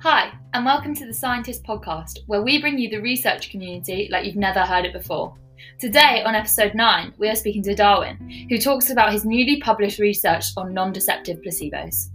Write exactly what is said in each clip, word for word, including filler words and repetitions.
Hi, and welcome to the Scientist Podcast, where we bring you the research community like you've never heard it before. Today, on episode nine, we are speaking to Darwin, who talks about his newly published research on non-deceptive placebos.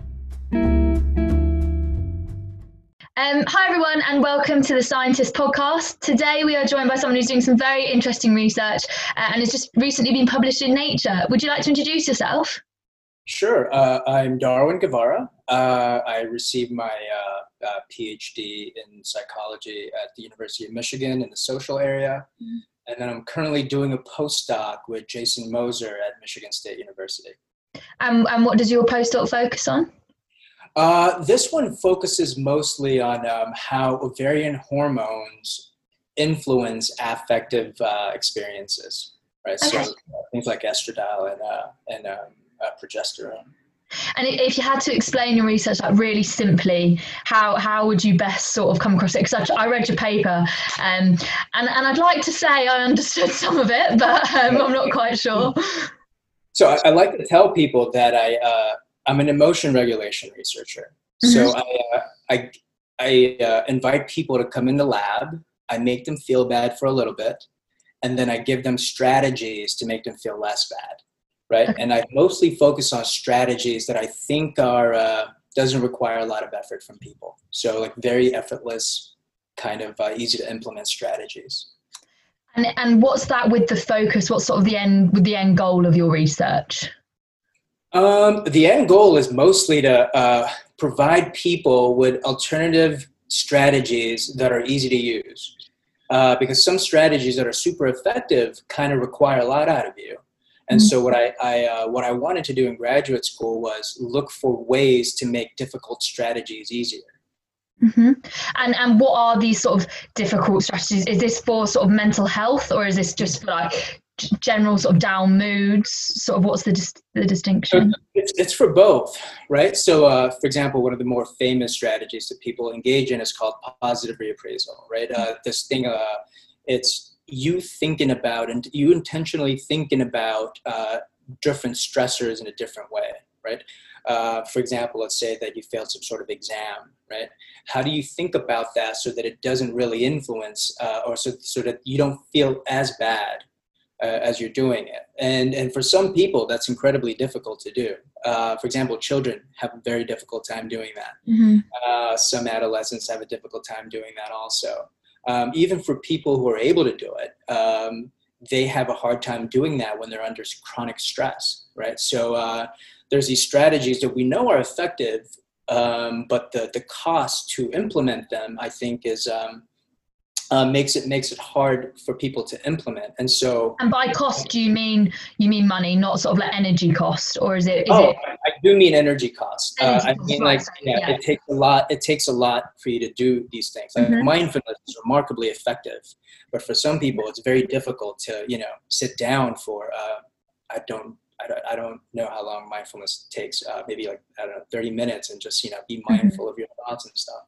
Um, hi everyone, and welcome to the Scientist Podcast. Today we are joined by someone who's doing some very interesting research uh, and has just recently been published in Nature. Would you like to introduce yourself? Sure. Uh, I'm Darwin Guevara. Uh, I received my uh, uh, PhD in psychology at the University of Michigan in the social area. Mm-hmm. And then I'm currently doing a postdoc with Jason Moser at Michigan State University. Um, and what does your postdoc focus on? Uh, this one focuses mostly on um, how ovarian hormones influence affective uh, experiences, right? Okay. So uh, things like estradiol and, uh, and um, uh, progesterone. And if you had to explain your research like really simply, how how would you best sort of come across it? Because I read your paper, um, and and I'd like to say I understood some of it, but um, I'm not quite sure. So I, I like to tell people that I uh, I'm an emotion regulation researcher. Mm-hmm. So I uh, I I uh, invite people to come in the lab. I make them feel bad for a little bit, and then I give them strategies to make them feel less bad. Right. Okay. And I mostly focus on strategies that I think are, uh, doesn't require a lot of effort from people. So like very effortless, kind of uh, easy to implement strategies. And and what's that with the focus? What's sort of the end, with the end goal of your research? Um, the end goal is mostly to uh, provide people with alternative strategies that are easy to use. Uh, because some strategies that are super effective kind of require a lot out of you. And so what I, I uh, what I wanted to do in graduate school was look for ways to make difficult strategies easier. Mm-hmm. And and what are these sort of difficult strategies? Is this for sort of mental health, or is this just for like general sort of down moods? Sort of what's the dis- the distinction? It's it's for both, right? So uh, for example, one of the more famous strategies that people engage in is called positive reappraisal, right? Uh, this thing, uh, it's you thinking about and you intentionally thinking about uh, different stressors in a different way, right? Uh, for example, let's say that you failed some sort of exam, right? How do you think about that so that it doesn't really influence uh, or so, so that you don't feel as bad uh, as you're doing it? And, and for some people, that's incredibly difficult to do. Uh, for example, children have a very difficult time doing that. Mm-hmm. Uh, some adolescents have a difficult time doing that also. Um, even for people who are able to do it, um, they have a hard time doing that when they're under chronic stress, right? So uh, there's these strategies that we know are effective, um, but the, the cost to implement them, I think, is um, uh, makes it makes it hard for people to implement. And so, and by cost, do you mean you mean money, not sort of like energy cost, or is it? Is oh, it... I, I do mean energy cost. Energy uh, I cost, mean, right, like, sorry, yeah, yeah, it takes a lot. It takes a lot for you to do these things. Like mm-hmm. mindfulness is remarkably effective, but for some people, it's very difficult to, you know, sit down for. Uh, I don't. I don't, I don't know how long mindfulness takes. Uh, maybe like I don't know, thirty minutes, and just, you know, be mindful mm-hmm. of your thoughts and stuff.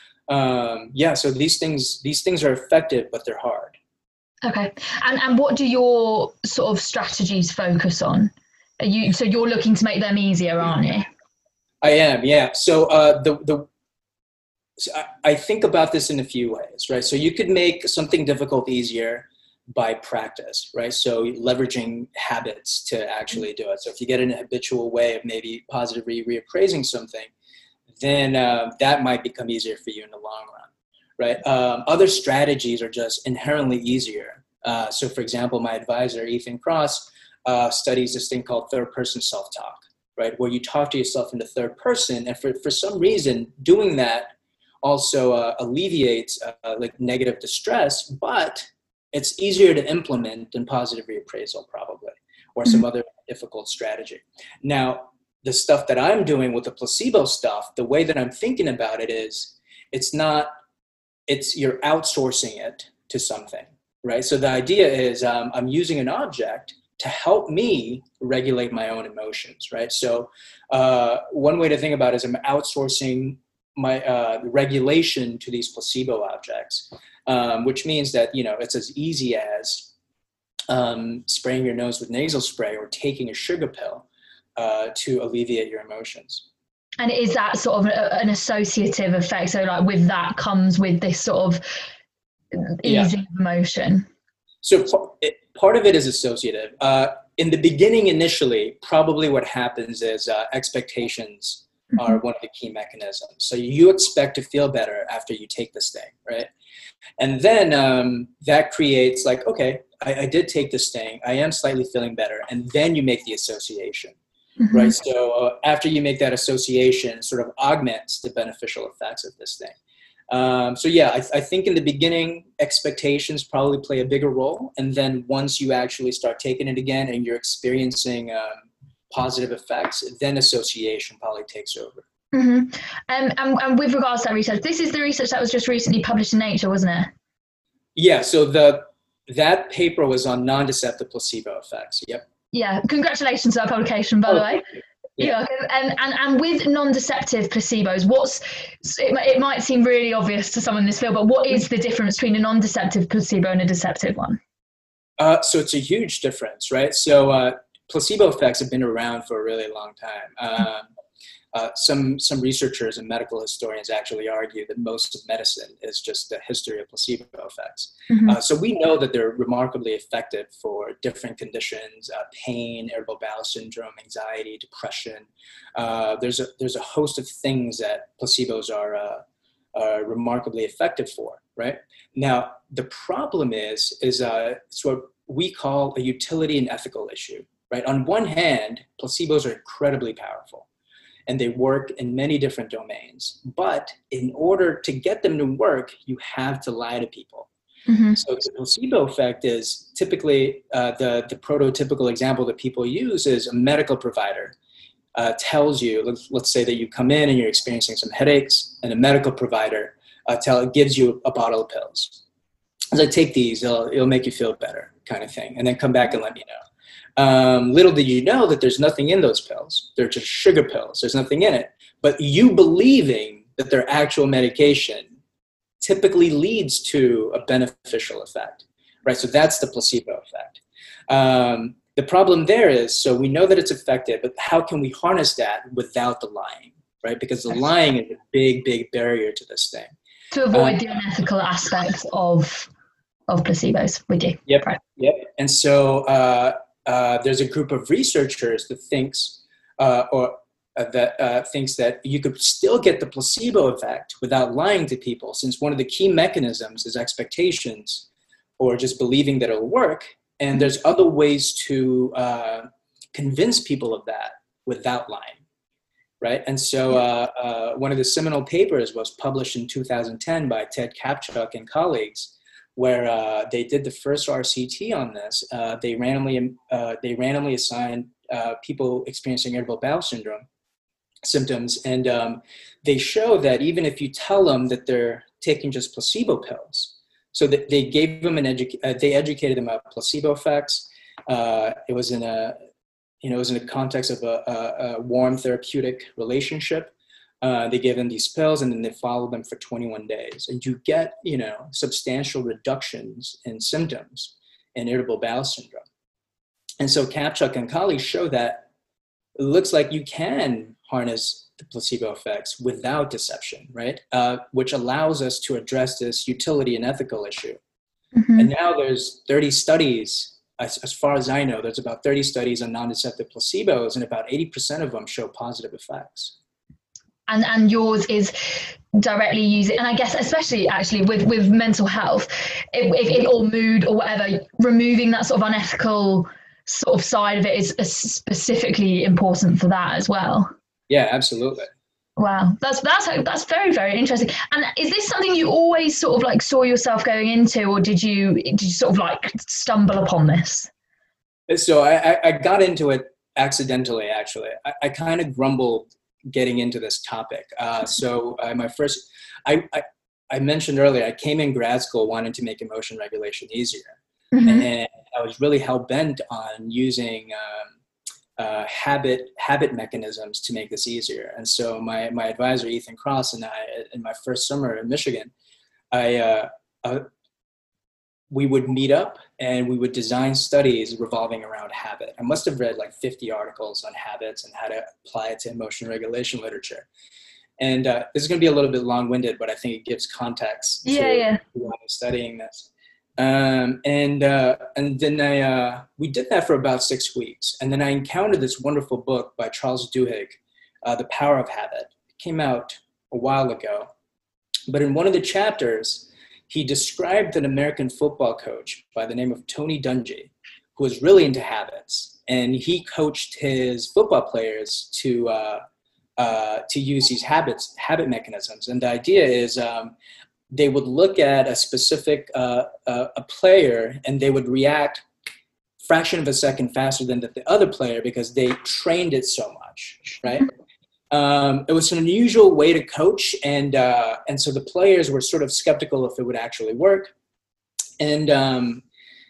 Um, yeah, so these things these things are effective, but they're hard. Okay, and and what do your sort of strategies focus on? Are you so you're looking to make them easier, aren't you? I am, yeah. So uh, the the so I, I think about this in a few ways, right? So you could make something difficult easier by practice, right? So leveraging habits to actually do it. So if you get an habitual way of maybe positively reappraising something, then uh, that might become easier for you in the long run, right? Um, other strategies are just inherently easier. Uh, so for example, my advisor, Ethan Cross, uh, studies this thing called third-person self-talk, right? Where you talk to yourself in the third person, and for, for some reason, doing that also uh, alleviates uh, like negative distress, but it's easier to implement than positive reappraisal probably, or some mm-hmm. other difficult strategy. Now, the stuff that I'm doing with the placebo stuff, the way that I'm thinking about it is, it's not, it's you're outsourcing it to something, right? So the idea is um, I'm using an object to help me regulate my own emotions, right? So uh, one way to think about it is I'm outsourcing my uh, regulation to these placebo objects, um, which means that, you know, it's as easy as um, spraying your nose with nasal spray or taking a sugar pill uh, to alleviate your emotions. And is that sort of a, an associative effect? So like with that comes with this sort of easing yeah. of emotion. So it, part of it is associative. Uh, in the beginning, initially, probably what happens is uh, expectations mm-hmm. are one of the key mechanisms. So you expect to feel better after you take this thing, right? And then um, that creates like, okay, I, I did take this thing. I am slightly feeling better. And then you make the association. Mm-hmm. Right. So uh, after you make that association, it sort of augments the beneficial effects of this thing. Um, so yeah, I, th- I think in the beginning, expectations probably play a bigger role. And then once you actually start taking it again and you're experiencing um, positive effects, then association probably takes over. Mm-hmm. Um, and, and with regards to that research, this is the research that was just recently published in Nature, wasn't it? Yeah. So the that paper was on non-deceptive placebo effects. Yep. Yeah, congratulations to that publication, by oh, the way. Yeah, yeah. And, and and with non-deceptive placebos, what's it, it might seem really obvious to someone in this field, but what is the difference between a non-deceptive placebo and a deceptive one? Uh, so it's a huge difference, right? So uh, placebo effects have been around for a really long time. Um, Uh, some some researchers and medical historians actually argue that most of medicine is just the history of placebo effects. Mm-hmm. Uh, so we know that they're remarkably effective for different conditions: uh, pain, irritable bowel syndrome, anxiety, depression. Uh, there's a there's a host of things that placebos are, uh, are remarkably effective for. Right now, the problem is is uh, it's what we call a utility and ethical issue. Right, on one hand, placebos are incredibly powerful, and they work in many different domains. But in order to get them to work, you have to lie to people. Mm-hmm. So the placebo effect is typically uh, the, the prototypical example that people use is a medical provider uh, tells you, let's, let's say that you come in and you're experiencing some headaches, and a medical provider uh, tell, gives you a bottle of pills. As I take these, it'll, it'll make you feel better, kind of thing, and then come back and let me know. Um, little did you know that there's nothing in those pills. They're just sugar pills. There's nothing in it. But you believing that they're actual medication typically leads to a beneficial effect, right? So that's the placebo effect. Um, the problem there is, so we know that it's effective, but how can we harness that without the lying, right? Because the lying is a big, big barrier to this thing. To avoid um, the unethical aspects of of placebos, we do. Yep, right. Yep. And so uh, Uh, there's a group of researchers that thinks uh, or uh, that uh, thinks that you could still get the placebo effect without lying to people, since one of the key mechanisms is expectations or just believing that it'll work. And there's other ways to uh, convince people of that without lying, right? And so uh, uh, one of the seminal papers was published in two thousand ten by Ted Kaptchuk and colleagues, where uh, they did the first R C T on this. Uh, they randomly uh, they randomly assigned uh, people experiencing irritable bowel syndrome symptoms, and um, they show that even if you tell them that they're taking just placebo pills, so that they gave them an edu- uh, they educated them about placebo effects. Uh, it was in a you know it was in the context of a, a, a warm therapeutic relationship. Uh, they give them these pills, and then they follow them for twenty-one days. And you get, you know, substantial reductions in symptoms in irritable bowel syndrome. And so Kaptchuk and colleagues show that it looks like you can harness the placebo effects without deception, right? Uh, which allows us to address this utility and ethical issue. Mm-hmm. And now there's thirty studies, as, as far as I know, there's about thirty studies on non-deceptive placebos, and about eighty percent of them show positive effects. And and yours is directly using, and I guess especially actually with, with mental health, if, if, or mood or whatever, removing that sort of unethical sort of side of it is, is specifically important for that as well. Yeah, absolutely. Wow, that's that's that's very, very interesting. And is this something you always sort of like saw yourself going into, or did you did you sort of like stumble upon this? So I, I got into it accidentally, actually. I, I kind of grumbled getting into this topic. Uh, so uh, my first, I, I, I mentioned earlier, I came in grad school wanting to make emotion regulation easier. Mm-hmm. And I was really hell-bent on using um, uh, habit habit mechanisms to make this easier. And so my, my advisor, Ethan Cross, and I, in my first summer in Michigan, I uh, uh, we would meet up and we would design studies revolving around habit. I must have read like fifty articles on habits and how to apply it to emotion regulation literature. And uh, this is going to be a little bit long-winded, but I think it gives context to yeah, yeah. why I'm studying this. Um, and uh, and then I uh, we did that for about six weeks, and then I encountered this wonderful book by Charles Duhigg, uh, The Power of Habit. It came out a while ago, but in one of the chapters, he described an American football coach by the name of Tony Dungy, who was really into habits, and he coached his football players to uh, uh, to use these habits, habit mechanisms. And the idea is um, they would look at a specific uh, uh, a player, and they would react fraction of a second faster than the, the other player because they trained it so much, right? Um, it was an unusual way to coach, and uh, and so the players were sort of skeptical if it would actually work, and um,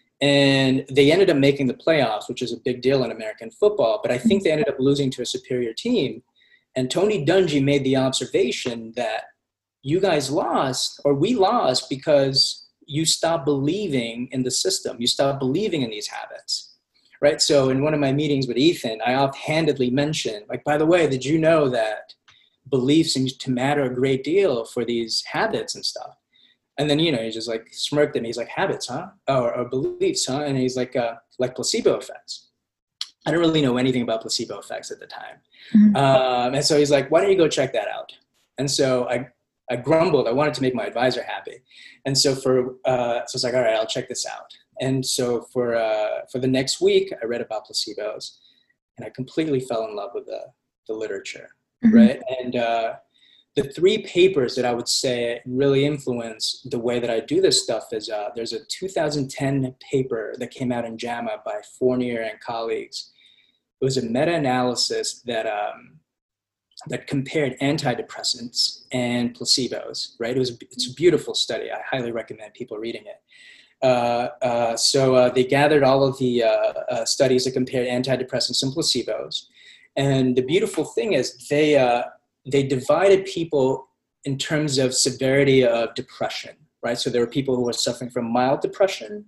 and they ended up making the playoffs, which is a big deal in American football. But I think they ended up losing to a superior team, and Tony Dungy made the observation that you guys lost, or we lost, because you stopped believing in the system, you stopped believing in these habits. Right. So in one of my meetings with Ethan, I offhandedly mentioned, like, by the way, did you know that belief seems to matter a great deal for these habits and stuff? And then, you know, he just like smirked at me. He's like, habits, huh? Oh, or, or beliefs, huh? And he's like, uh, like placebo effects. I don't really know anything about placebo effects at the time. Mm-hmm. Um, and so he's like, why don't you go check that out? And so I, I grumbled. I wanted to make my advisor happy. And so for, uh, so it's like, all right, I'll check this out. And so for uh, for the next week, I read about placebos, and I completely fell in love with the, the literature, mm-hmm. right? And uh, the three papers that I would say really influence the way that I do this stuff is uh, there's a two thousand ten paper that came out in JAMA by Fournier and colleagues. It was a meta-analysis that um, that compared antidepressants and placebos, right? It was it's a beautiful study. I highly recommend people reading it. Uh, uh, so uh, they gathered all of the uh, uh, studies that compared antidepressants and placebos. And the beautiful thing is they, uh, they divided people in terms of severity of depression, right? So there were people who were suffering from mild depression,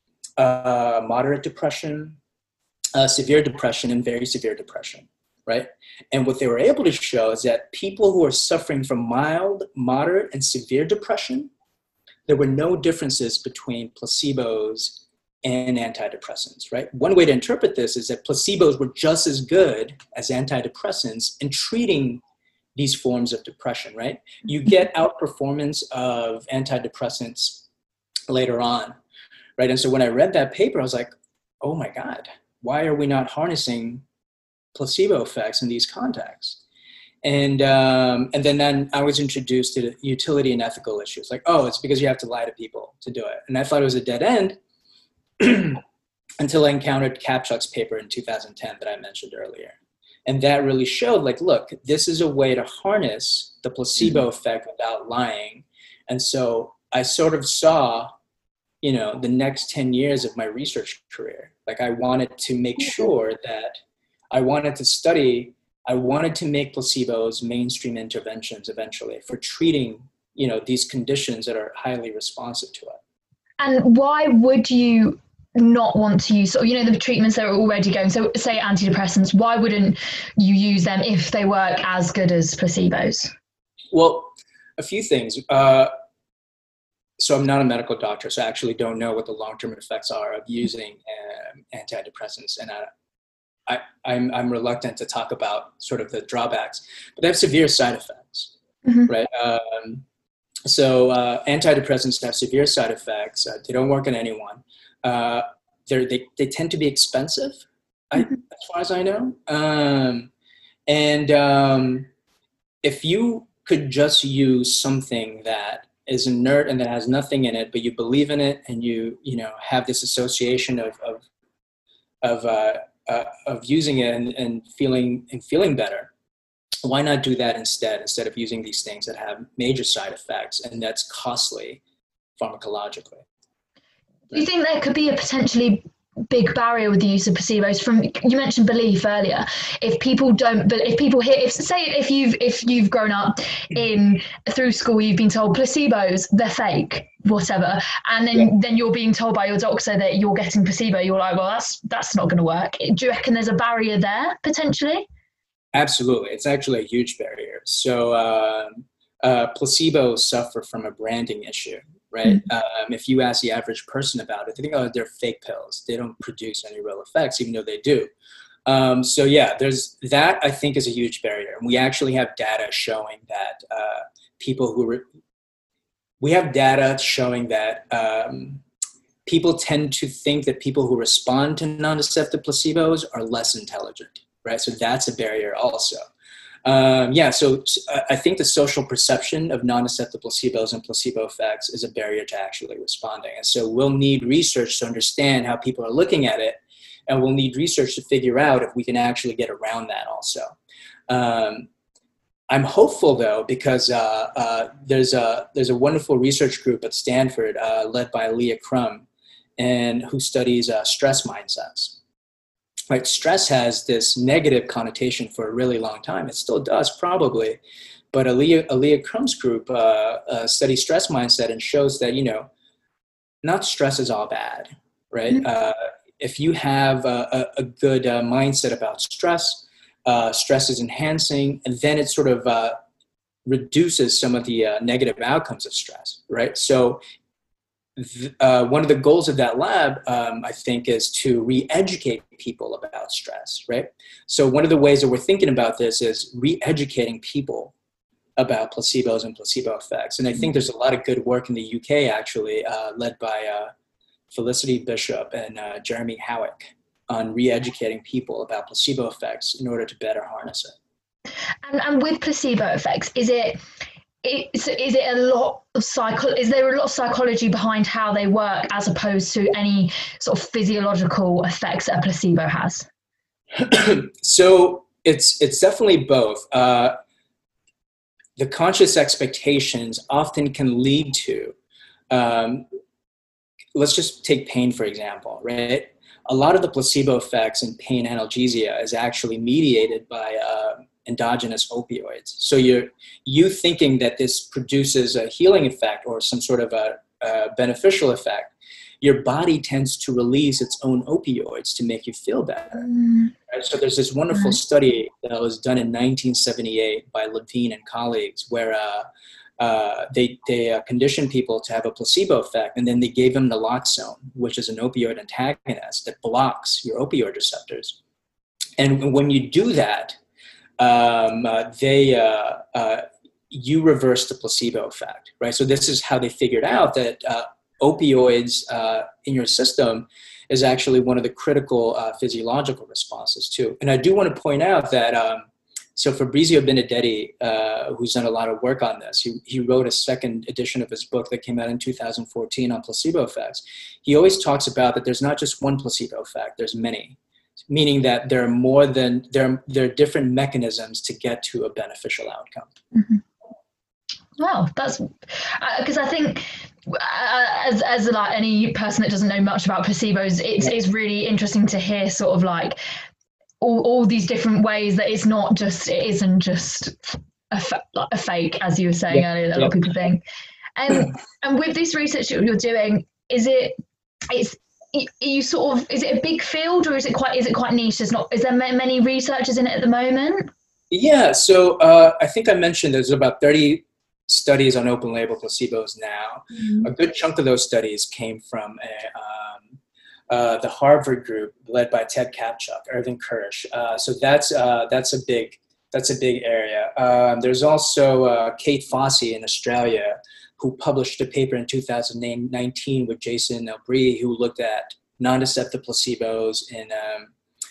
uh, moderate depression, uh, severe depression, and very severe depression, right? And what they were able to show is that people who are suffering from mild, moderate, and severe depression, there were no differences between placebos and antidepressants, right? One way to interpret this is that placebos were just as good as antidepressants in treating these forms of depression, right? You get outperformance of antidepressants later on, right? And so when I read that paper, I was like, oh my God, why are we not harnessing placebo effects in these contexts? And um, and then, then I was introduced to utility and ethical issues. Like, oh, it's because you have to lie to people to do it. And I thought it was a dead end until I encountered Kapchuk's paper in two thousand ten that I mentioned earlier. And that really showed, like, look, this is a way to harness the placebo effect without lying. And so I sort of saw, you know, the next ten years of my research career. Like, I wanted to make sure that I wanted to study I wanted to make placebos mainstream interventions eventually for treating, you know, these conditions that are highly responsive to it. And why would you not want to use, or, you know, the treatments that are already going, so say antidepressants, why wouldn't you use them if they work as good as placebos? Well, a few things. Uh, so I'm not a medical doctor, so I actually don't know what the long-term effects are of using um, antidepressants. And I, I, I'm, I'm reluctant to talk about sort of the drawbacks, but they have severe side effects, mm-hmm. right? Um, so uh, antidepressants have severe side effects. Uh, they don't work on anyone. Uh, they they tend to be expensive, mm-hmm. I, as far as I know. Um, and um, if you could just use something that is inert and that has nothing in it, but you believe in it, and you you know have this association of of of uh, Uh, of using it and, and feeling and feeling better, why not do that instead, instead of using these things that have major side effects and that's costly pharmacologically? Do you think there could be a potentially big barrier with the use of placebos? From, you mentioned belief earlier. If people don't, but if people hear, if say if you've if you've grown up in through school, you've been told placebos, they're fake, whatever, and then yeah. then you're being told by your doctor that you're getting placebo, you're like, well, that's that's not going to work. Do you reckon there's a barrier there potentially? Absolutely, it's actually a huge barrier. So uh, uh, placebos suffer from a branding issue. Right. Mm-hmm. Um, if you ask the average person about it, they think, oh, they're fake pills. They don't produce any real effects, even though they do. Um, so yeah, there's that. I think is a huge barrier, and we actually have data showing that uh, people who re- we have data showing that um, people tend to think that people who respond to non-deceptive placebos are less intelligent. Right. So that's a barrier also. Um, yeah, so I think the social perception of non-deceptive placebos and placebo effects is a barrier to actually responding. And so we'll need research to understand how people are looking at it, and we'll need research to figure out if we can actually get around that also. Um, I'm hopeful though, because uh, uh, there's a there's a wonderful research group at Stanford uh, led by Leah Crum, and who studies uh, stress mindsets. Right, stress has this negative connotation for a really long time. It still does, probably. But Aaliyah, Aaliyah Crum's group uh, uh, studies stress mindset and shows that, you know, not stress is all bad, right? Mm-hmm. Uh, if you have a, a, a good uh, mindset about stress, uh, stress is enhancing, and then it sort of uh, reduces some of the uh, negative outcomes of stress, right? So Uh, one of the goals of that lab, um, I think, is to re-educate people about stress, right? So one of the ways that we're thinking about this is re-educating people about placebos and placebo effects. And I think there's a lot of good work in the U K, actually, uh, led by uh, Felicity Bishop and uh, Jeremy Howick on re-educating people about placebo effects in order to better harness it. And, and with placebo effects, is it... Is, is it a lot of psycho? Is there a lot of psychology behind how they work, as opposed to any sort of physiological effects that a placebo has? So it's it's definitely both. Uh, the conscious expectations often can lead to. Um, let's just take pain, for example, right? A lot of the placebo effects in pain analgesia is actually mediated by uh, endogenous opioids. So you're you thinking that this produces a healing effect or some sort of a, a beneficial effect, your body tends to release its own opioids to make you feel better. Mm. Right? So there's this wonderful mm. study that was done in nineteen seventy-eight by Levine and colleagues, where uh, uh, they they uh, conditioned people to have a placebo effect, and then they gave them naloxone, which is an opioid antagonist that blocks your opioid receptors. And when you do that, um, uh, they uh, uh, you reverse the placebo effect, right? So this is how they figured out that uh, opioids uh, in your system is actually one of the critical uh, physiological responses too. And I do want to point out that, um, so Fabrizio Benedetti, uh, who's done a lot of work on this, he, he wrote a second edition of his book that came out in two thousand fourteen on placebo effects. He always talks about that there's not just one placebo effect, there's many, meaning that there are more than, there, there are different mechanisms to get to a beneficial outcome. Mm-hmm. Wow, that's because uh, I think uh, as as like any person that doesn't know much about placebos, it's it's really interesting to hear sort of like all, all these different ways that it's not just it isn't just a, fa- like a fake, as you were saying yeah. earlier, that yeah. a lot of people think. And and with this research that you're doing, is it it's you sort of is it a big field, or is it quite is it quite niche? There's not is there many researchers in it at the moment? Yeah, so uh, I think I mentioned there's about thirty studies on open label placebos now. Mm-hmm. A good chunk of those studies came from a, um, uh, the Harvard group led by Ted Kapchuk, Irving Kirsch. Uh, so that's uh, that's a big that's a big area. Um, there's also uh, Kate Fossey in Australia, who published a paper in two thousand nineteen with Jason Elbree, who looked at non-deceptive placebos in um,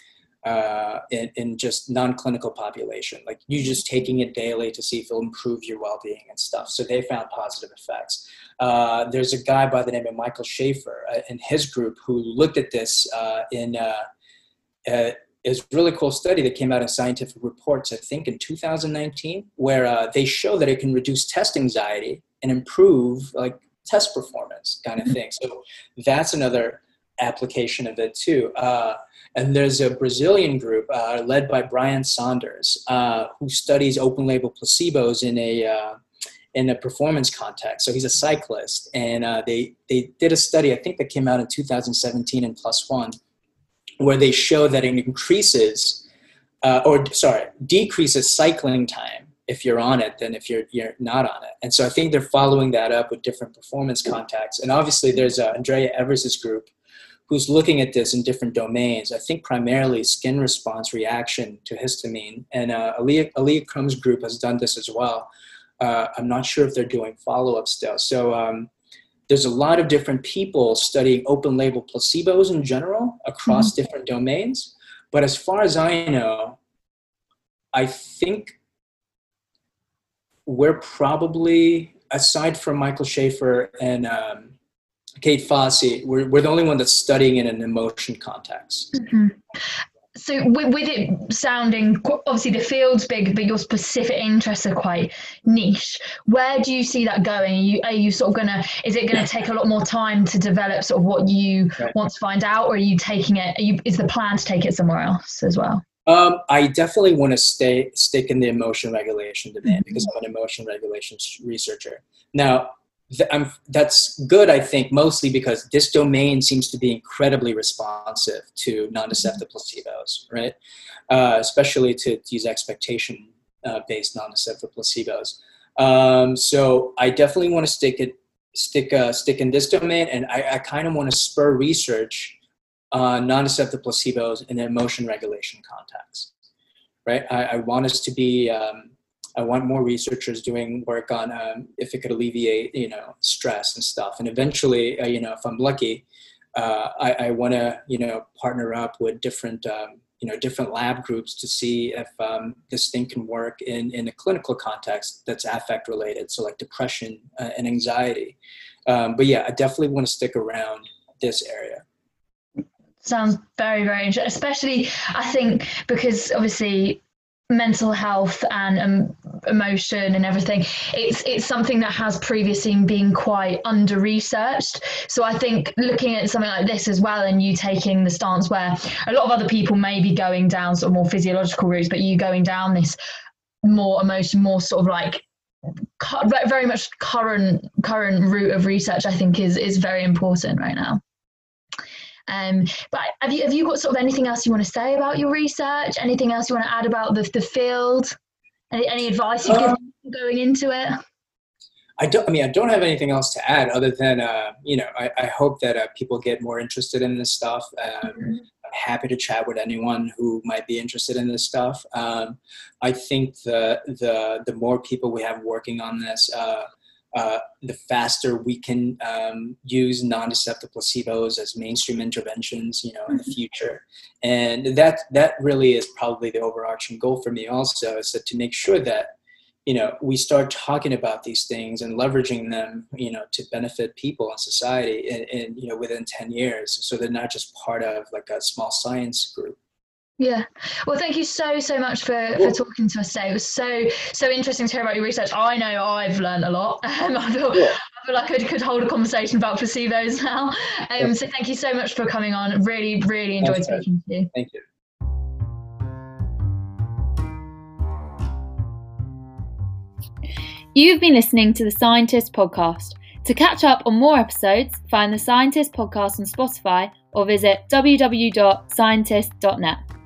Uh, in, in just non-clinical population, like you just taking it daily to see if it'll improve your well-being and stuff. So they found positive effects. Uh, there's a guy by the name of Michael Schaefer uh, in his group who looked at this uh, in uh, uh, is a really cool study that came out in Scientific Reports, I think in two thousand nineteen, where uh, they show that it can reduce test anxiety and improve like test performance kind of thing. So that's another application of it too. Uh, and there's a Brazilian group uh, led by Brian Saunders uh, who studies open label placebos in a uh, in a performance context. So he's a cyclist, and uh, they they did a study, I think that came out in two thousand seventeen in PLOS ONE, where they show that it increases, uh, or sorry, decreases cycling time if you're on it than if you're you're not on it. And so I think they're following that up with different performance contexts. And obviously there's uh, Andrea Evers' group who's looking at this in different domains. I think primarily skin response reaction to histamine. And uh, Aaliyah, Aaliyah Crum's group has done this as well. Uh, I'm not sure if they're doing follow-up still. So um, there's a lot of different people studying open label placebos in general across mm-hmm. different domains. But as far as I know, I think we're probably, aside from Michael Schaefer and um, Kate Fossey, we're, we're the only one that's studying in an emotion context. Mm-hmm. So with, with it sounding, obviously the field's big, but your specific interests are quite niche. Where do you see that going? Are you, are you sort of gonna, is it gonna take a lot more time to develop sort of what you right. want to find out, or are you taking it, are you, is the plan to take it somewhere else as well? Um, I definitely want to stay stick in the emotion regulation domain mm-hmm. because I'm an emotion regulation researcher. Now, th- I'm, that's good, I think, mostly because this domain seems to be incredibly responsive to non-deceptive placebos, right? Uh, especially to these expectation-based uh, non-deceptive placebos. Um, so I definitely want to stick it, stick, uh, stick in this domain, and I, I kind of want to spur research Uh, non-deceptive placebos in an emotion regulation context, right? I, I want us to be, um, I want more researchers doing work on um, if it could alleviate, you know, stress and stuff. And eventually, uh, you know, if I'm lucky, uh, I, I want to, you know, partner up with different, um, you know, different lab groups to see if um, this thing can work in, in a clinical context that's affect related. So like depression uh, and anxiety. Um, but yeah, I definitely want to stick around this area. Sounds very, very interesting, especially I think because obviously mental health and um, emotion and everything, it's it's something that has previously been quite under researched. So I think looking at something like this as well, and you taking the stance where a lot of other people may be going down sort of more physiological routes, but you going down this more emotion, more sort of like very much current current route of research, I think is is very important right now. Um, but have you have you got sort of anything else you want to say about your research? Anything else you want to add about the the field? Any, any advice you give um, going into it? I don't. I mean, I don't have anything else to add other than uh, you know, I, I hope that uh, people get more interested in this stuff. Um, mm-hmm. I'm happy to chat with anyone who might be interested in this stuff. Um, I think the the the more people we have working on this, uh, Uh, the faster we can um, use non-deceptive placebos as mainstream interventions, you know, in the future. And that that really is probably the overarching goal for me also, is that to make sure that, you know, we start talking about these things and leveraging them, you know, to benefit people and society in, in you know, within ten years. So they're not just part of like a small science group. Yeah. Well, thank you so, so much for, for talking to us today. It was so, so interesting to hear about your research. I know I've learned a lot. Um, I, feel, yeah. I feel like I could hold a conversation about placebos now. Um, yeah. So thank you so much for coming on. Really, really enjoyed That's speaking right. to you. Thank you. You've been listening to The Scientist Podcast. To catch up on more episodes, find The Scientist Podcast on Spotify or visit w w w dot scientist dot net.